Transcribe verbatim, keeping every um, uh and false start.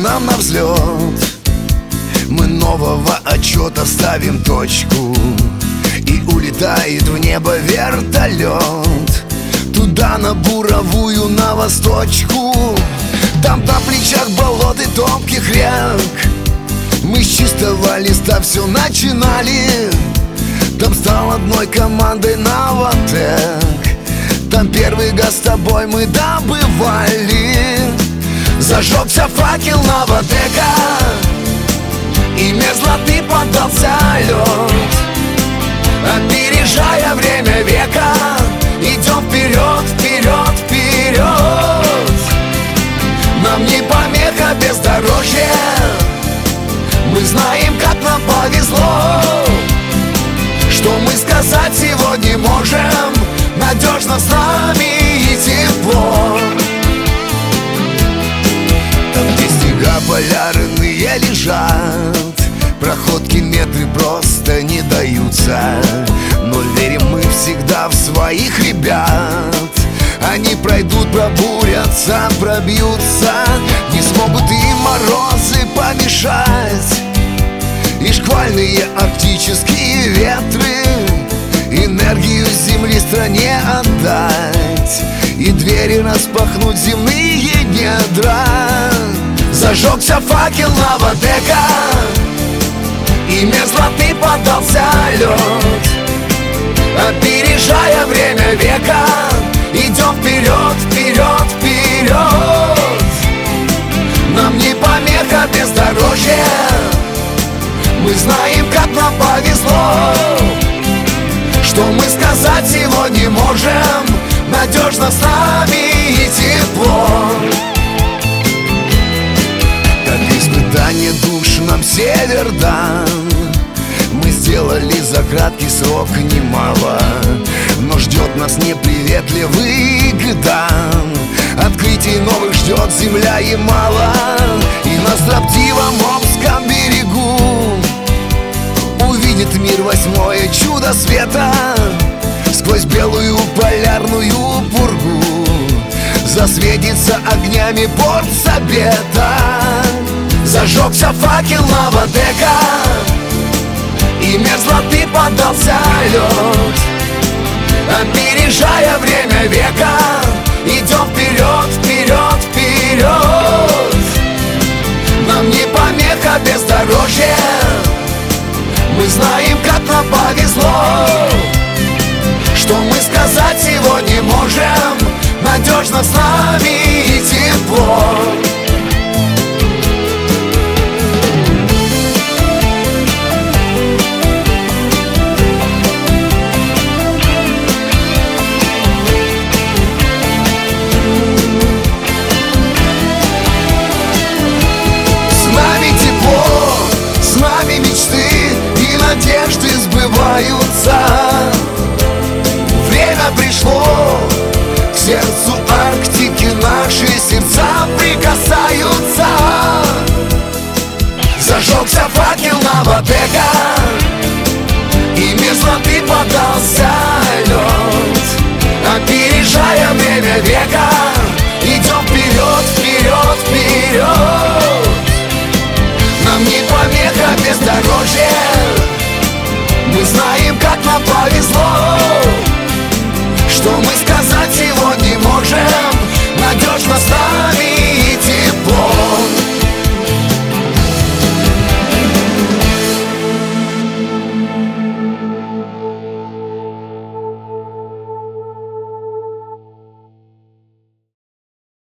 нам на взлет. Мы нового отчета ставим точку, и улетает в небо вертолет. Туда на буровую, на восточку. Там на плечах болот и топких рек. Мы с чистого листа все начинали. Там стал одной командой Новотек. Там первый газ с тобой мы добывали. Зажегся факел Новотека, и мерзлоты поддался лед. Опережая время века, идем вперед, вперед, вперед. Нам не помеха бездорожье. Мы знаем, как нам повезло. Что мы сказать сегодня можем? Надежно с нами и тепло. Там, где снега полярные лежат, проходки метры просто не даются. Но верим мы всегда в своих ребят. Они пройдут, пробурятся, пробьются. Не смогут им морозы помешать, и шквальные арктические ветры. Энергию земли стране отдать, и двери распахнуть земные недра. Зажегся факел Новотека, и мерзлоты поддался лед. Опережая время века, идем вперед, вперед, вперед. Нам не помеха бездорожье. Мы знаем, как нам повезло. Что мы сказать сегодня можем? Надежно с нами и тепло. Как испытание душ нам север дан. Мы сделали за краткий срок немало, но ждет нас неприветливый гдан. Открытий новых ждет земля и мало. И на строптивом Обском берегу увидит мир восьмое чудо света. Сквозь белую полярную пургу засветится огнями порт Сабета. Зажегся факел Новотека, и мерзлоты поддался лед. Опережая время века, идем вперед, вперед, вперед. Нам не помеха бездорожье. Мы знаем, как нам повезло. Что мы сказать сегодня можем? Надежно с